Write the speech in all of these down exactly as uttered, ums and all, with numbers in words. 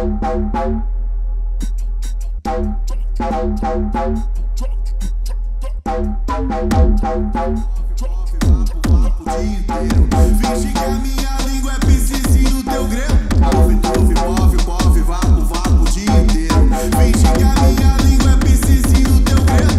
Finge que a minha língua é piscizinho no teu grelo. Move, move, move, move, vapo, vapo o dia inteiro. Finge que a minha língua é piscizinho no teu grelo.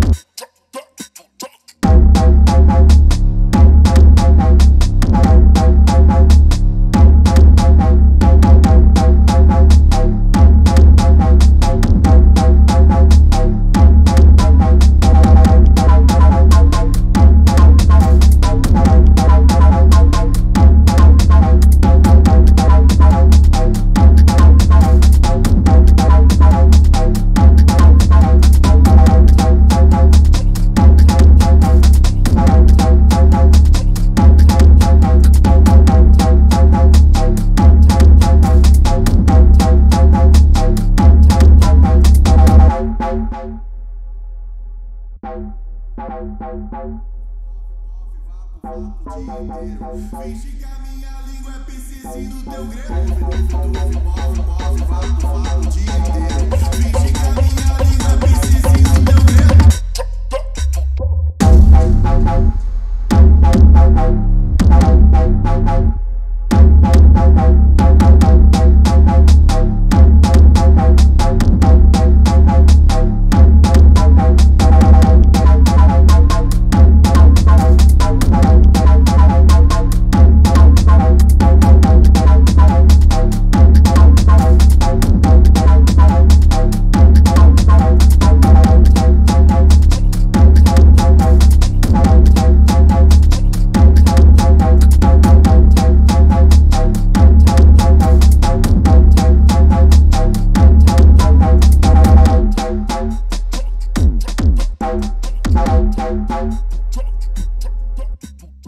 Finge que a minha língua é piscizinho no teu grelo. Move, move, move, vapo, vapo o dia inteiro. Finge que a minha língua é piscizinho no teu grelo. Drop